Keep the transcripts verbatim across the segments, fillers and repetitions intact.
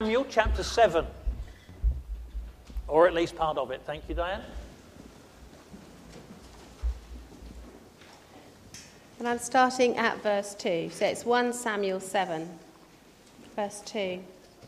Samuel chapter seven, or at least part of it. Thank you, Diane. And I'm starting at verse two. So it's First Samuel seven, verse two.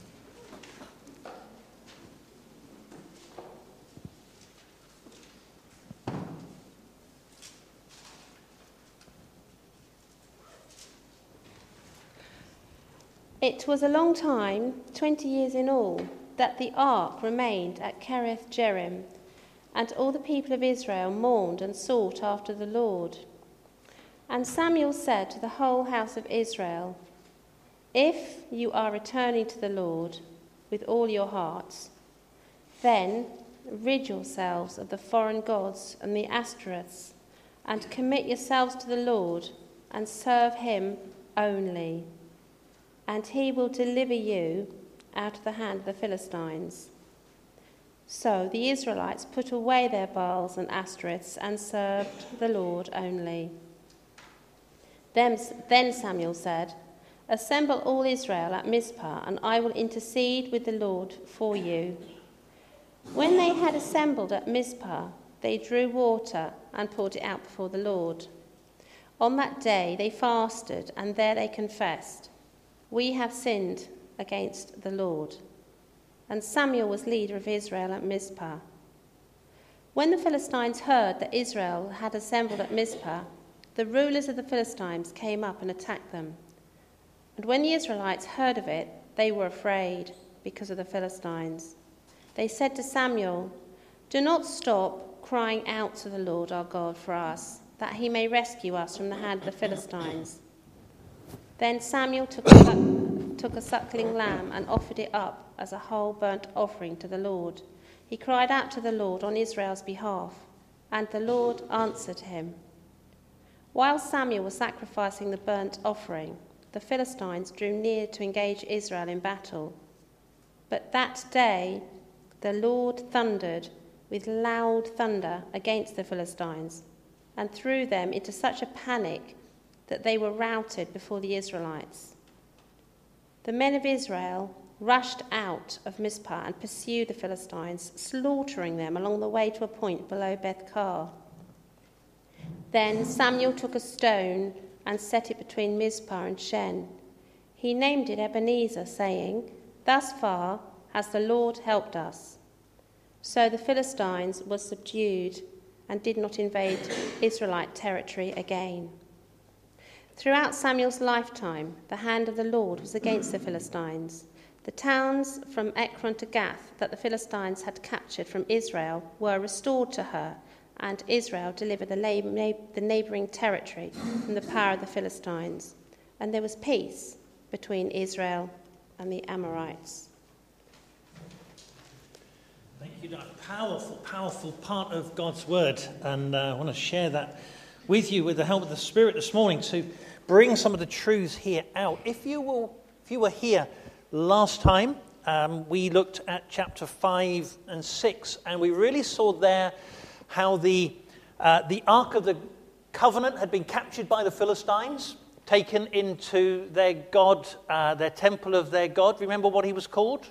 It was a long time, twenty years in all, that the ark remained at Kiriath Jearim, and all the people of Israel mourned and sought after the Lord. And Samuel said to the whole house of Israel, "If you are returning to the Lord with all your hearts, then rid yourselves of the foreign gods and the Ashtoreths, and commit yourselves to the Lord, and serve him only. And he will deliver you out of the hand of the Philistines." So the Israelites put away their Baals and Ashtoreths and served the Lord only. Then, then Samuel said, "Assemble all Israel at Mizpah, and I will intercede with the Lord for you." When they had assembled at Mizpah, they drew water and poured it out before the Lord. On that day they fasted, and there they confessed, "We have sinned against the Lord." And Samuel was leader of Israel at Mizpah. When the Philistines heard that Israel had assembled at Mizpah, the rulers of the Philistines came up and attacked them. And when the Israelites heard of it, they were afraid because of the Philistines. They said to Samuel, "Do not stop crying out to the Lord our God for us, that he may rescue us from the hand of the Philistines." Then Samuel took a, suck, took a suckling lamb and offered it up as a whole burnt offering to the Lord. He cried out to the Lord on Israel's behalf, and the Lord answered him. While Samuel was sacrificing the burnt offering, the Philistines drew near to engage Israel in battle. But that day the Lord thundered with loud thunder against the Philistines, and threw them into such a panic that they were routed before the Israelites. The men of Israel rushed out of Mizpah and pursued the Philistines, slaughtering them along the way to a point below Beth-kar. Then Samuel took a stone and set it between Mizpah and Shen. He named it Ebenezer, saying, "Thus far has the Lord helped us." So the Philistines were subdued and did not invade Israelite territory again. Throughout Samuel's lifetime, the hand of the Lord was against the Philistines. The towns from Ekron to Gath that the Philistines had captured from Israel were restored to her, and Israel delivered the, la- the neighbouring territory from the power of the Philistines. And there was peace between Israel and the Amorites. Thank you, Doug. Powerful, powerful part of God's word. And uh, I want to share that with you with the help of the Spirit this morning to bring some of the truths here out. If you will, if you were here last time, um, we looked at chapter five and six, and we really saw there how the uh, the Ark of the Covenant had been captured by the Philistines, taken into their god, uh, their temple of their god. Remember what he was called?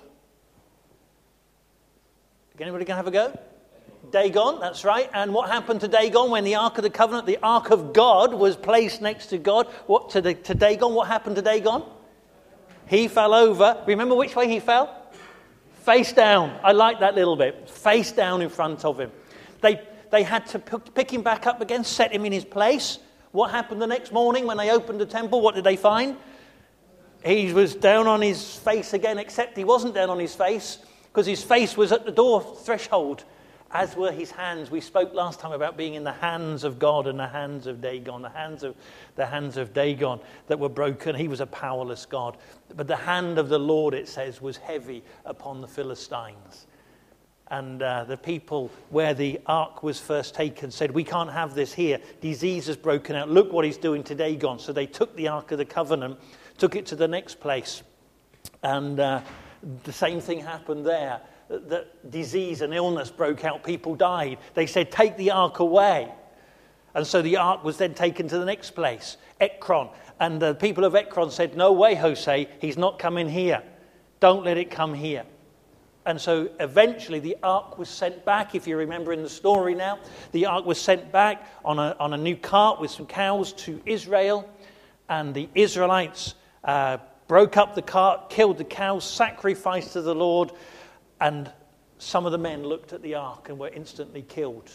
Anybody going to have a go? Dagon, that's right. And what happened to Dagon when the Ark of the Covenant, the Ark of God, was placed next to God? What to, the, to Dagon? What happened to Dagon? He fell over. Remember which way he fell? Face down. I like that little bit. Face down in front of him. They they had to pick him back up again, set him in his place. What happened the next morning when they opened the temple? What did they find? He was down on his face again, except he wasn't down on his face because his face was at the door threshold, as were his hands. We spoke last time about being in the hands of God and the hands of Dagon, the hands of the hands of Dagon that were broken. He was a powerless God. But the hand of the Lord, it says, was heavy upon the Philistines. And uh, the people where the ark was first taken said, "We can't have this here. Disease has broken out. Look what he's doing to Dagon." So they took the Ark of the Covenant, took it to the next place. And uh, the same thing happened there. That disease and illness broke out. People died. They said, "Take the ark away." And so the ark was then taken to the next place, Ekron. And the people of Ekron said, "No way, Jose, he's not coming here. Don't let it come here. And so eventually the ark was sent back. If you remember in the story now, the ark was sent back on a, on a new cart with some cows to Israel. And the Israelites uh, broke up the cart, killed the cows, sacrificed to the Lord. And some of the men looked at the ark and were instantly killed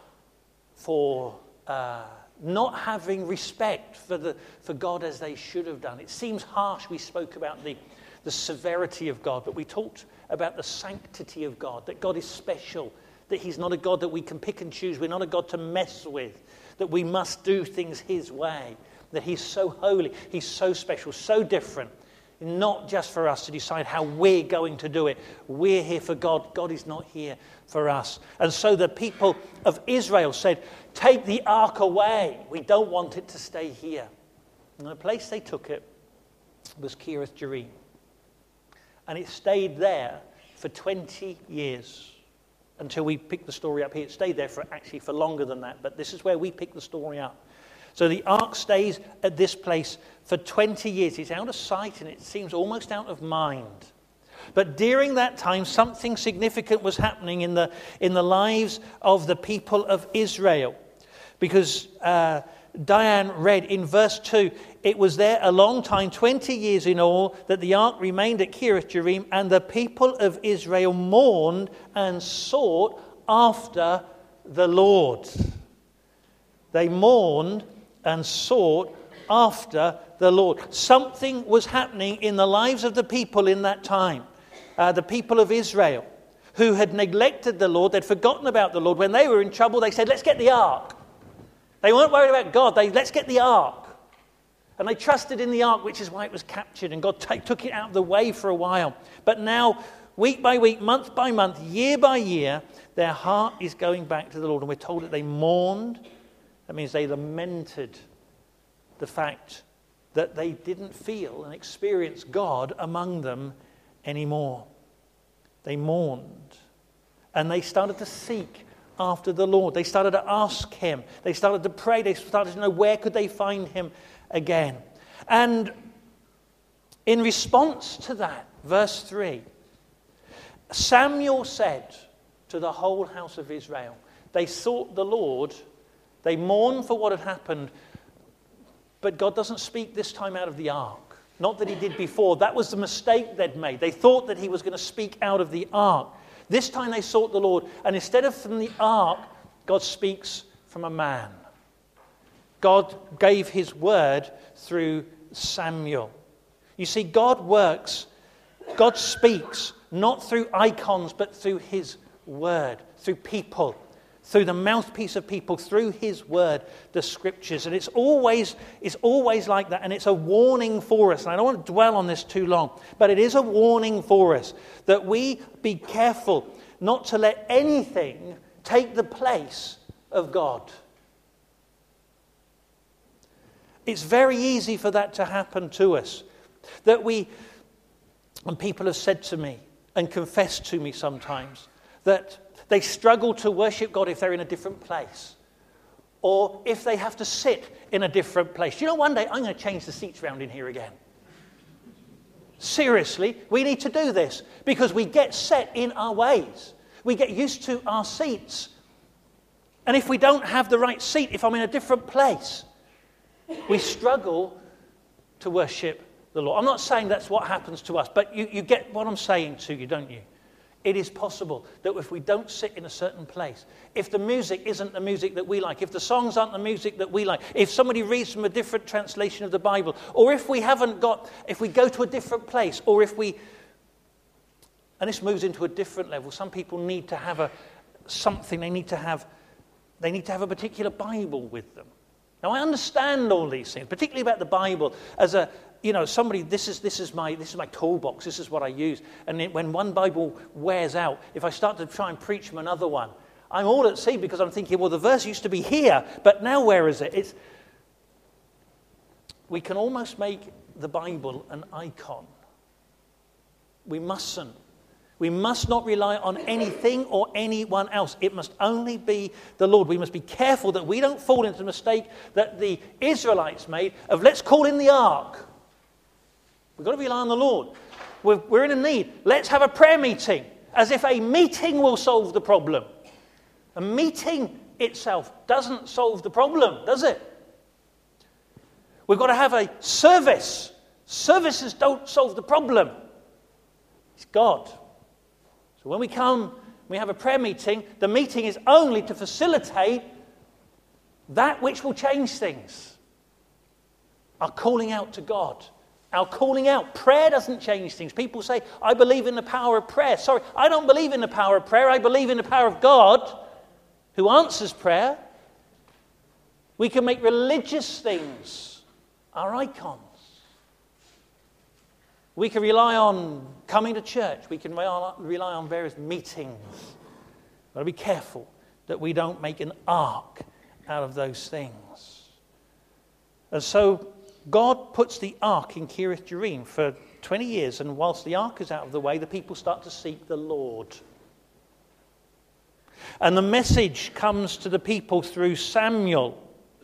for uh, not having respect for, the, for God as they should have done. It seems harsh. We spoke about the, the severity of God, but we talked about the sanctity of God, that God is special, that he's not a God that we can pick and choose. We're not a God to mess with, that we must do things his way, that he's so holy, he's so special, so different, not just for us to decide how we're going to do it. We're here for God. God is not here for us. And so the people of Israel said, take the ark away. We don't want it to stay here. And the place they took it was Kiriath Jearim. And it stayed there for twenty years until we picked the story up here. It stayed there for actually for longer than that, but this is where we pick the story up. So the ark stays at this place for twenty years. It's out of sight and it seems almost out of mind. But during that time, something significant was happening in the, in the lives of the people of Israel. Because uh, Diane read in verse two, it was there a long time, twenty years in all, that the ark remained at Kiriath Jearim, and the people of Israel mourned and sought after the Lord. They mourned and sought after the Lord. Something was happening in the lives of the people in that time. Uh, the people of Israel who had neglected the Lord, they'd forgotten about the Lord. When they were in trouble, they said, let's get the ark. They weren't worried about God. They let's get the ark. And they trusted in the ark, which is why it was captured. And God t- took it out of the way for a while. But now, week by week, month by month, year by year, their heart is going back to the Lord. And we're told that they mourned. That means they lamented the fact that they didn't feel and experience God among them anymore. They mourned. And they started to seek after the Lord. They started to ask him. They started to pray. They started to know where could they find him again. And in response to that, verse three, Samuel said to the whole house of Israel, they sought the Lord, they mourned for what had happened, but God doesn't speak this time out of the ark. Not that he did before. That was the mistake they'd made. They thought that he was going to speak out of the ark. This time they sought the Lord, and instead of from the ark, God speaks from a man. God gave his word through Samuel. You see, God works, God speaks, not through icons, but through his word, through people, through the mouthpiece of people, through his word, the scriptures. And it's always, it's always like that, and it's a warning for us. And I don't want to dwell on this too long, but it is a warning for us that we be careful not to let anything take the place of God. It's very easy for that to happen to us. That we, and people have said to me and confessed to me sometimes, that they struggle to worship God if they're in a different place. Or if they have to sit in a different place. You know, one day I'm going to change the seats around in here again. Seriously, we need to do this because we get set in our ways. We get used to our seats. And if we don't have the right seat, if I'm in a different place, we struggle to worship the Lord. I'm not saying that's what happens to us, but you, you get what I'm saying to you, don't you? It is possible that if we don't sit in a certain place, if the music isn't the music that we like, if the songs aren't the music that we like, if somebody reads from a different translation of the Bible, or if we haven't got, if we go to a different place, or if we, and this moves into a different level, some people need to have a something, they need to have, they need to have a particular Bible with them. Now, I understand all these things, particularly about the Bible, as a, you know, somebody, this is this is my this is my toolbox, this is what I use. And it, when one Bible wears out, if I start to try and preach from another one, I'm all at sea because I'm thinking, well, the verse used to be here, but now where is it? It's, we can almost make the Bible an icon. We mustn't. We must not rely on anything or anyone else. It must only be the Lord. We must be careful that we don't fall into the mistake that the Israelites made of let's call in the ark. We've got to rely on the Lord. We're, we're in a need. Let's have a prayer meeting, as if a meeting will solve the problem. A meeting itself doesn't solve the problem, does it? We've got to have a service. Services don't solve the problem. It's God. So when we come, we have a prayer meeting, the meeting is only to facilitate that which will change things. Our calling out to God. Our calling out. Prayer doesn't change things. People say, I believe in the power of prayer. Sorry, I don't believe in the power of prayer. I believe in the power of God who answers prayer. We can make religious things our icons. We can rely on coming to church. We can rely on various meetings. We've got to be careful that we don't make an ark out of those things. And so God puts the ark in Kirith Jearim for twenty years, and whilst the ark is out of the way, the people start to seek the Lord. And the message comes to the people through Samuel.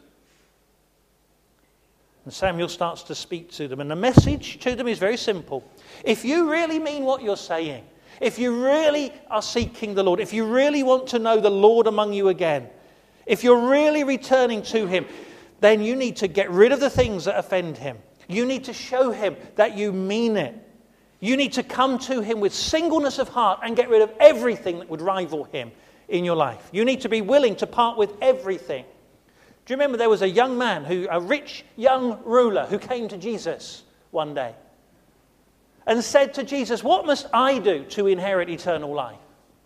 And Samuel starts to speak to them. And the message to them is very simple. If you really mean what you're saying, if you really are seeking the Lord, if you really want to know the Lord among you again, if you're really returning to him, then you need to get rid of the things that offend him. You need to show him that you mean it. You need to come to him with singleness of heart and get rid of everything that would rival him in your life. You need to be willing to part with everything. Do you remember there was a young man, who, a rich young ruler, who came to Jesus one day and said to Jesus, what must I do to inherit eternal life?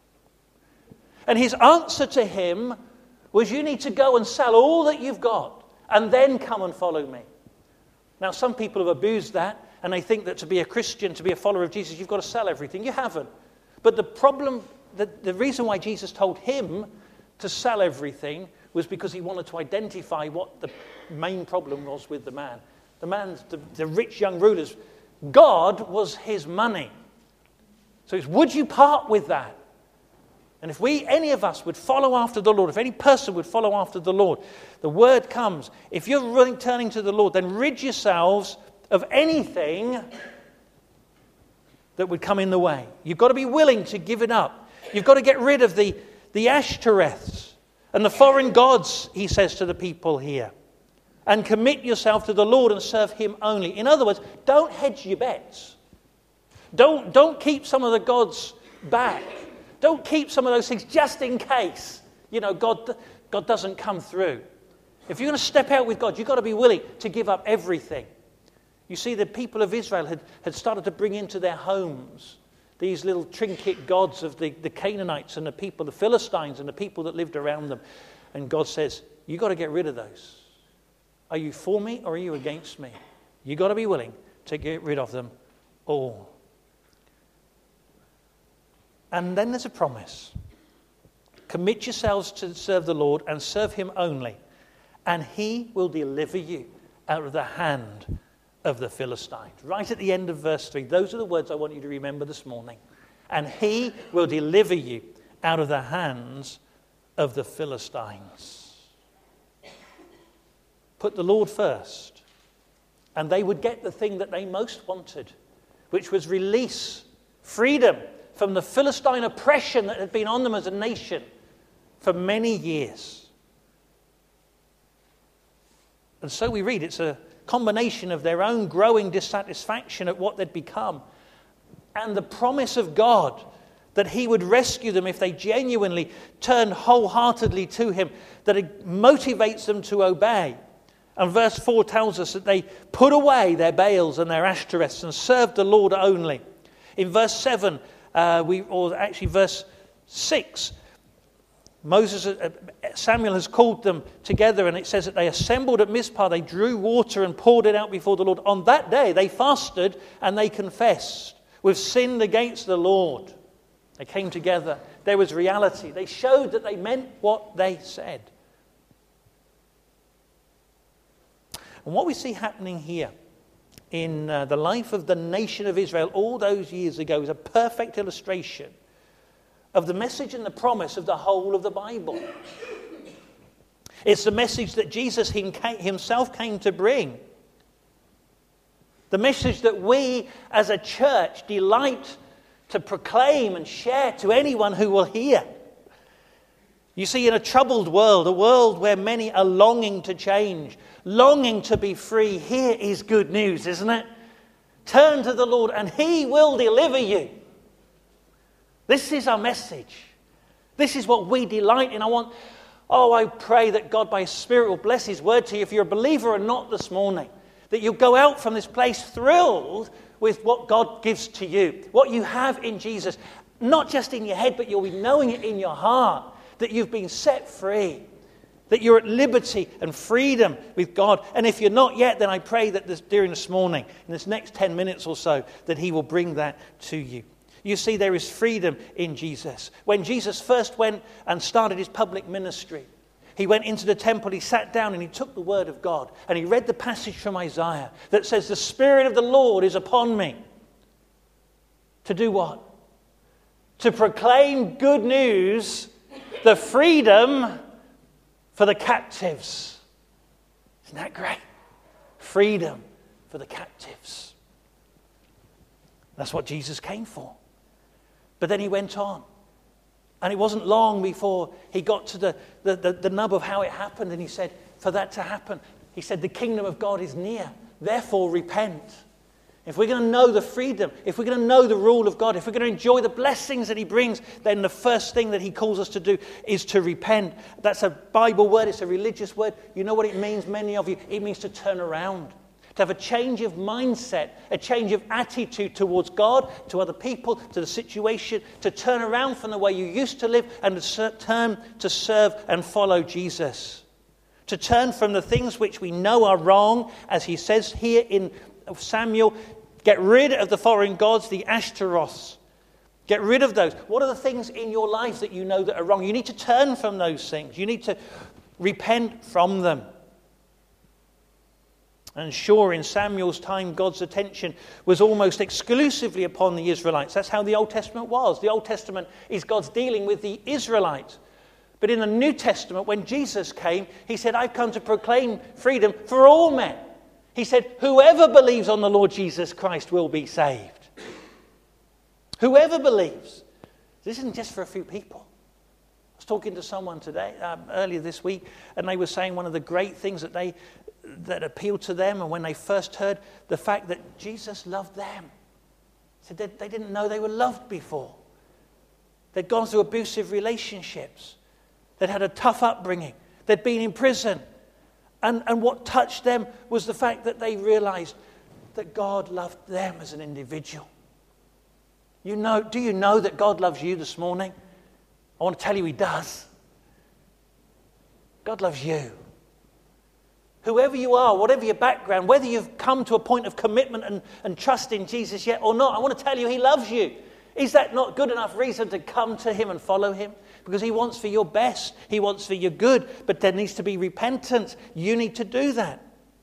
And his answer to him was, you need to go and sell all that you've got and then come and follow me. Now, some people have abused that, and they think that to be a Christian, to be a follower of Jesus, you've got to sell everything. You haven't. But the problem, the, the reason why Jesus told him to sell everything was because he wanted to identify what the main problem was with the man. The man's, the, the rich young ruler's, God was his money. So it's, would you part with that? And if we, any of us, would follow after the Lord, if any person would follow after the Lord, the word comes, if you're really turning to the Lord, then rid yourselves of anything that would come in the way. You've got to be willing to give it up. You've got to get rid of the, the Ashtoreths and the foreign gods, he says to the people here, and commit yourself to the Lord and serve him only. In other words, don't hedge your bets. Don't, don't keep some of the gods back. Don't keep some of those things just in case, you know, God, God doesn't come through. If you're going to step out with God, you've got to be willing to give up everything. You see, the people of Israel had, had started to bring into their homes these little trinket gods of the, the Canaanites and the people, the Philistines and the people that lived around them. And God says, you've got to get rid of those. Are you for me or are you against me? You've got to be willing to get rid of them all. And then there's a promise. Commit yourselves to serve the Lord and serve him only, and he will deliver you out of the hand of the Philistines. Right at the end of verse three. Those are the words I want you to remember this morning. And he will deliver you out of the hands of the Philistines. Put the Lord first, and they would get the thing that they most wanted, which was release, freedom from the Philistine oppression that had been on them as a nation for many years. And so we read it's a combination of their own growing dissatisfaction at what they'd become and the promise of God that he would rescue them if they genuinely turned wholeheartedly to him, that it motivates them to obey. And verse four tells us that they put away their Baals and their Ashtoreths and served the Lord only. In verse seven, uh, we, or actually verse six, Moses, uh, Samuel has called them together, and it says that they assembled at Mizpah, they drew water and poured it out before the Lord. On that day they fasted and they confessed, we've sinned against the Lord. They came together, there was reality. They showed that they meant what they said. And what we see happening here in uh, the life of the nation of Israel all those years ago is a perfect illustration of the message and the promise of the whole of the Bible. It's the message that Jesus himself came to bring. The message that we as a church delight to proclaim and share to anyone who will hear. You see, in a troubled world, a world where many are longing to change, longing to be free, here is good news, isn't it? Turn to the Lord and He will deliver you. This is our message. This is what we delight in. I want, oh, I pray that God by His Spirit will bless His word to you. If you're a believer or not this morning, that you'll go out from this place thrilled with what God gives to you, what you have in Jesus. Not just in your head, but you'll be knowing it in your heart, that you've been set free, that you're at liberty and freedom with God. And if you're not yet, then I pray that this, during this morning, in this next ten minutes or so, that He will bring that to you. You see, there is freedom in Jesus. When Jesus first went and started His public ministry, He went into the temple, He sat down and He took the word of God and He read the passage from Isaiah that says, the Spirit of the Lord is upon me. To do what? To proclaim good news, the freedom for the captives. Isn't that great? Freedom for the captives. That's what Jesus came for. But then He went on. And it wasn't long before He got to the, the, the, the nub of how it happened. And He said, for that to happen, He said, the kingdom of God is near. Therefore, repent. If we're going to know the freedom, if we're going to know the rule of God, if we're going to enjoy the blessings that He brings, then the first thing that He calls us to do is to repent. That's a Bible word. It's a religious word. You know what it means, many of you? It means to turn around. To have a change of mindset, a change of attitude towards God, to other people, to the situation, to turn around from the way you used to live and to turn to serve and follow Jesus. To turn from the things which we know are wrong, as He says here in Samuel, get rid of the foreign gods, the Ashtaroths. Get rid of those. What are the things in your life that you know that are wrong? You need to turn from those things. You need to repent from them. And sure, in Samuel's time, God's attention was almost exclusively upon the Israelites. That's how the Old Testament was. The Old Testament is God's dealing with the Israelites. But in the New Testament, when Jesus came, He said, I've come to proclaim freedom for all men. He said, whoever believes on the Lord Jesus Christ will be saved. Whoever believes. This isn't just for a few people. I was talking to someone today, um, earlier this week, and they were saying one of the great things that they that appealed to them, and when they first heard the fact that Jesus loved them. Said they, they didn't know they were loved before. They'd gone through abusive relationships. They'd had a tough upbringing. They'd been in prison. And, and what touched them was the fact that they realized that God loved them as an individual. You know, do you know that God loves you this morning? I want to tell you He does. God loves you. Whoever you are, whatever your background, whether you've come to a point of commitment and, and trust in Jesus yet or not, I want to tell you He loves you. Is that not good enough reason to come to Him and follow Him? Because He wants for your best. He wants for your good. But there needs to be repentance. You need to do that.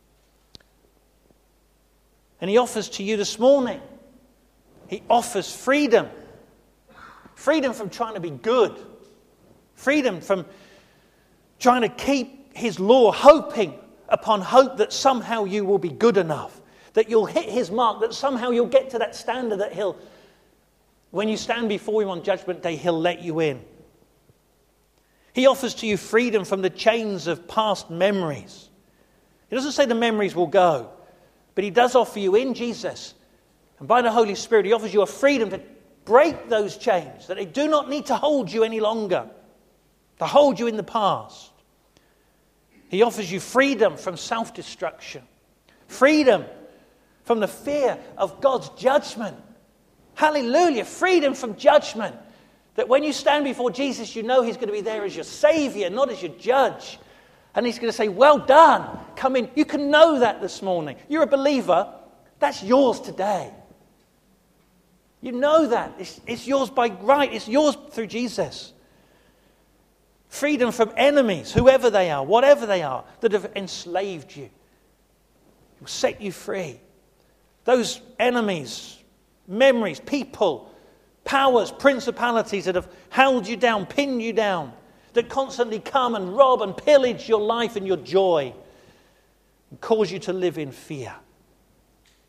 And He offers to you this morning. He offers freedom. Freedom from trying to be good. Freedom from trying to keep His law, hoping upon hope that somehow you will be good enough, that you'll hit His mark, that somehow you'll get to that standard that He'll, when you stand before Him on Judgment Day, He'll let you in. He offers to you freedom from the chains of past memories. He doesn't say the memories will go, but He does offer you in Jesus, and by the Holy Spirit, He offers you a freedom to break those chains, that they do not need to hold you any longer, to hold you in the past. He offers you freedom from self-destruction. Freedom from the fear of God's judgment. Hallelujah. Freedom from judgment. That when you stand before Jesus, you know He's going to be there as your Savior, not as your judge. And He's going to say, well done. Come in. You can know that this morning. You're a believer. That's yours today. You know that. It's, it's yours by right. It's yours through Jesus. Freedom from enemies, whoever they are, whatever they are, that have enslaved you. He will set you free. Those enemies, memories, people, powers, principalities that have held you down, pinned you down, that constantly come and rob and pillage your life and your joy and cause you to live in fear.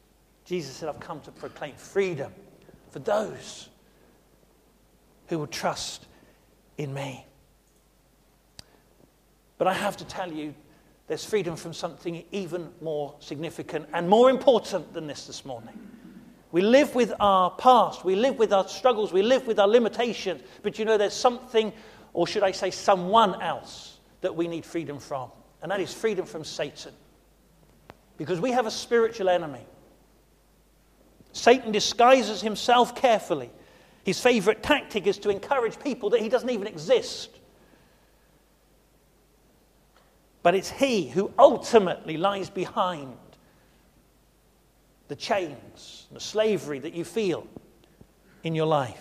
Jesus said, I've come to proclaim freedom for those who will trust in me. But I have to tell you, there's freedom from something even more significant and more important than this this morning. We live with our past, we live with our struggles, we live with our limitations, but you know there's something, or should I say someone else, that we need freedom from, and that is freedom from Satan. Because we have a spiritual enemy. Satan disguises himself carefully. His favorite tactic is to encourage people that he doesn't even exist. But it's he who ultimately lies behind the chains, the slavery that you feel in your life.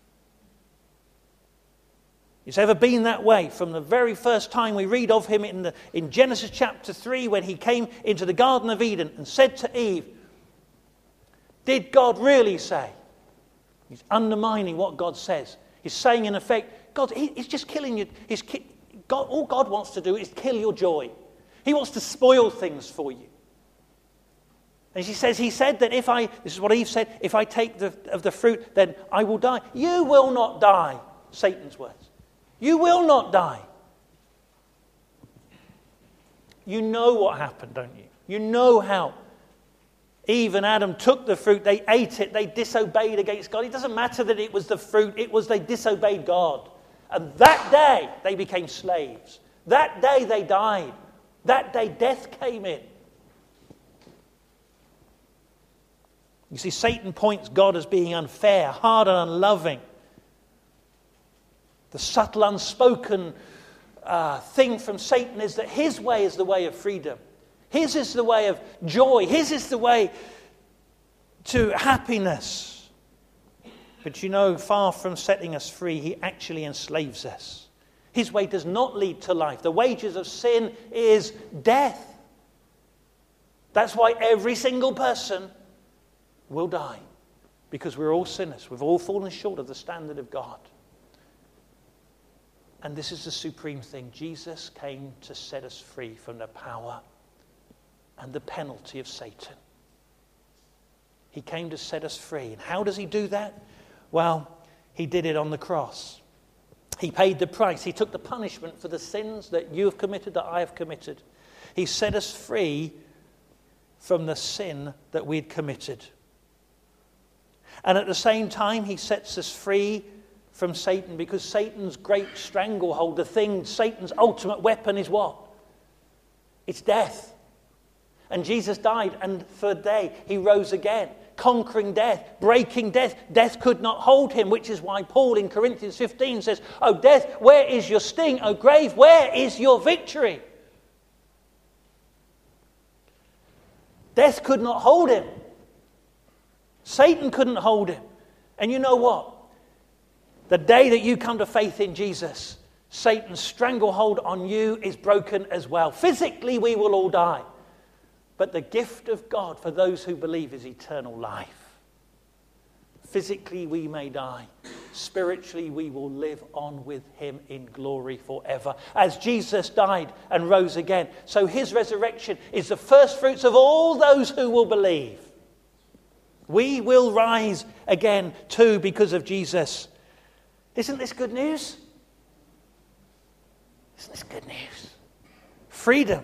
It's ever been that way from the very first time we read of him in, the, in Genesis chapter three, when he came into the Garden of Eden and said to Eve, did God really say? He's undermining what God says. He's saying in effect, God, he, he's just killing you. He's ki- God, all God wants to do is kill your joy. He wants to spoil things for you. And she says, he said that if I, this is what Eve said, if I take the, of the fruit, then I will die. You will not die, Satan's words. You will not die. You know what happened, don't you? You know how Eve and Adam took the fruit, they ate it, they disobeyed against God. It doesn't matter that it was the fruit, it was they disobeyed God. And that day they became slaves. That day they died. That day death came in. You see, Satan points God as being unfair, hard and unloving. The subtle, unspoken uh, thing from Satan is that his way is the way of freedom. His is the way of joy. His is the way to happiness. But you know, far from setting us free, he actually enslaves us. His way does not lead to life. The wages of sin is death. That's why every single person will die. Because we're all sinners. We've all fallen short of the standard of God. And this is the supreme thing. Jesus came to set us free from the power and the penalty of Satan. He came to set us free. And how does he do that? Well, he did it on the cross. He paid the price. He took the punishment for the sins that you have committed, that I have committed. He set us free from the sin that we'd committed. And at the same time, he sets us free from Satan, because Satan's great stranglehold, the thing, Satan's ultimate weapon is what? It's death. And Jesus died, and for a day he rose again, conquering death, breaking death. Death could not hold him, which is why Paul in Corinthians fifteen says, "O death, where is your sting? O grave, where is your victory?" Death could not hold him. Satan couldn't hold him. And you know what? The day that you come to faith in Jesus, Satan's stranglehold on you is broken as well. Physically, we will all die. But the gift of God for those who believe is eternal life. Physically, we may die. Spiritually, we will live on with him in glory forever. As Jesus died and rose again, so his resurrection is the first fruits of all those who will believe. We will rise again too because of Jesus. Isn't this good news? Isn't this good news? Freedom.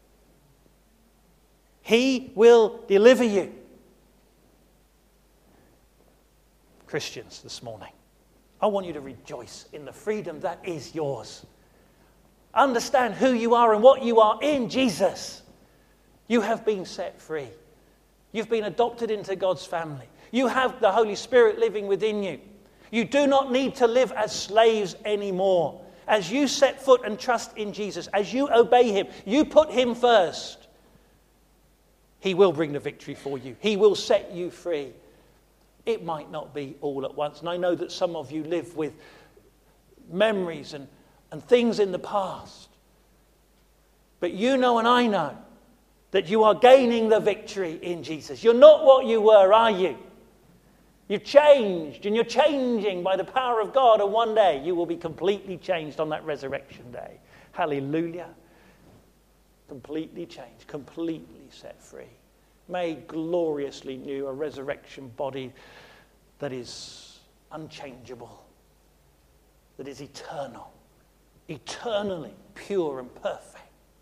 He will deliver you. Christians, this morning, I want you to rejoice in the freedom that is yours. Understand who you are and what you are in Jesus. You have been set free. You've been adopted into God's family. You have the Holy Spirit living within you. You do not need to live as slaves anymore. As you set foot and trust in Jesus, as you obey him, you put him first, he will bring the victory for you. He will set you free. It might not be all at once. And I know that some of you live with memories and, and things in the past. But you know and I know that you are gaining the victory in Jesus. You're not what you were, are you? You've changed, and you're changing by the power of God, and one day you will be completely changed on that resurrection day. Hallelujah. Completely changed, completely set free. made gloriously new, a resurrection body that is unchangeable, that is eternal, eternally pure and perfect,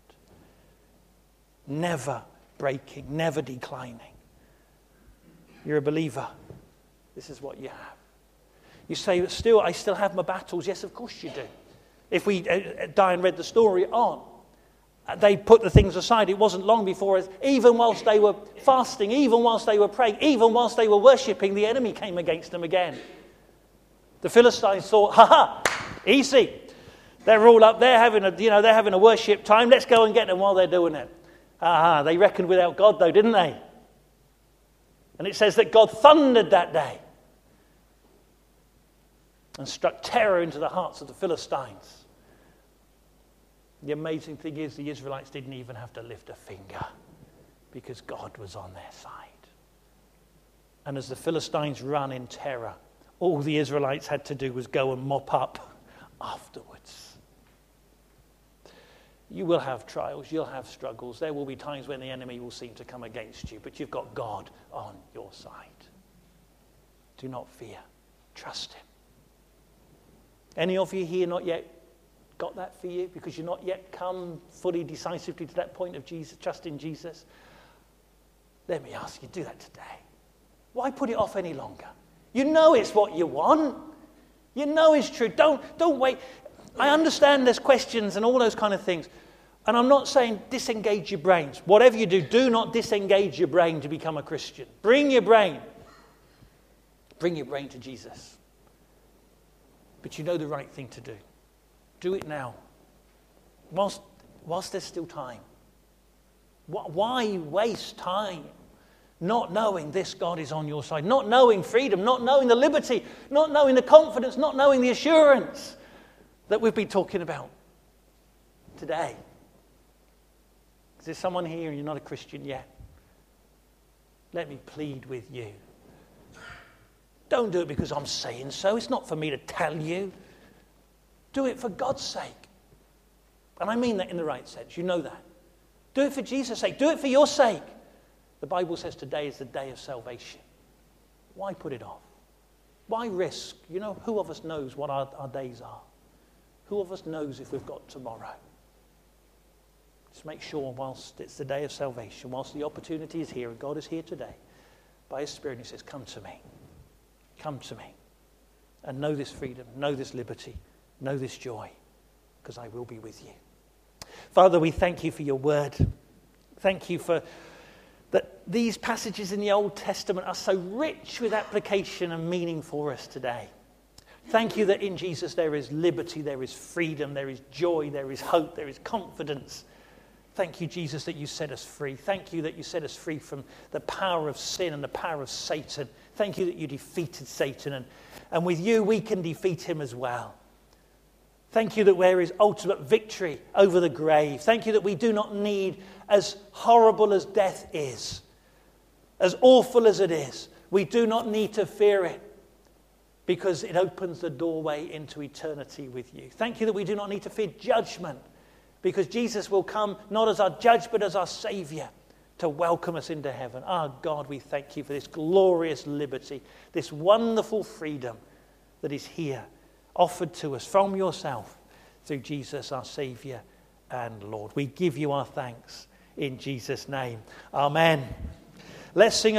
never breaking, never declining. You're a believer. This is what you have. You say, but still, I still have my battles. Yes, of course you do. If we, uh, Diane read the story on, uh, they put the things aside. It wasn't long before, even whilst they were fasting, even whilst they were praying, even whilst they were worshipping, the enemy came against them again. The Philistines thought, ha ha, easy. They're all up there having a, you know, they're having a worship time. Let's go and get them while they're doing it. Aha, they reckoned without God though, didn't they? And it says that God thundered that day and struck terror into the hearts of the Philistines. The amazing thing is the Israelites didn't even have to lift a finger because God was on their side. And as the Philistines ran in terror, all the Israelites had to do was go and mop up afterwards. You will have trials, you'll have struggles. There will be times when the enemy will seem to come against you, but you've got God on your side. Do not fear. Trust him. Any of you here not yet got that for you because you've not yet come fully decisively to that point of Jesus, trust in Jesus? Let me ask you, do that today. Why put it off any longer? You know it's what you want. You know it's true. Don't, don't wait. I understand there's questions and all those kind of things. And I'm not saying disengage your brains. Whatever you do, do not disengage your brain to become a Christian. Bring your brain. Bring your brain to Jesus. But you know the right thing to do. Do it now. Whilst, whilst there's still time. Why waste time not knowing this God is on your side? Not knowing freedom, not knowing the liberty, not knowing the confidence, not knowing the assurance that we've been talking about today. Is there someone here and you're not a Christian yet? Let me plead with you. Don't do it because I'm saying so. It's not for me to tell you. Do it for God's sake. And I mean that in the right sense. You know that. Do it for Jesus' sake. Do it for your sake. The Bible says today is the day of salvation. Why put it off? Why risk? You know, who of us knows what our, our days are? Who of us knows if we've got tomorrow? Just make sure whilst it's the day of salvation, whilst the opportunity is here and God is here today, by his Spirit he says, come to me. Come to me. And know this freedom, know this liberty, know this joy, because I will be with you. Father, we thank you for your word. Thank you for that these passages in the Old Testament are so rich with application and meaning for us today. Thank you that in Jesus there is liberty, there is freedom, there is joy, there is hope, there is confidence. Thank you, Jesus, that you set us free. Thank you that you set us free from the power of sin and the power of Satan. Thank you that you defeated Satan, and, and with you we can defeat him as well. Thank you that there is ultimate victory over the grave. Thank you that we do not need, as horrible as death is, as awful as it is, we do not need to fear it, because it opens the doorway into eternity with you. Thank you that we do not need to fear judgment, because Jesus will come not as our judge but as our Saviour to welcome us into heaven. Our God, we thank you for this glorious liberty, this wonderful freedom that is here, offered to us from yourself through Jesus our Saviour and Lord. We give you our thanks in Jesus' name. Amen. Let's sing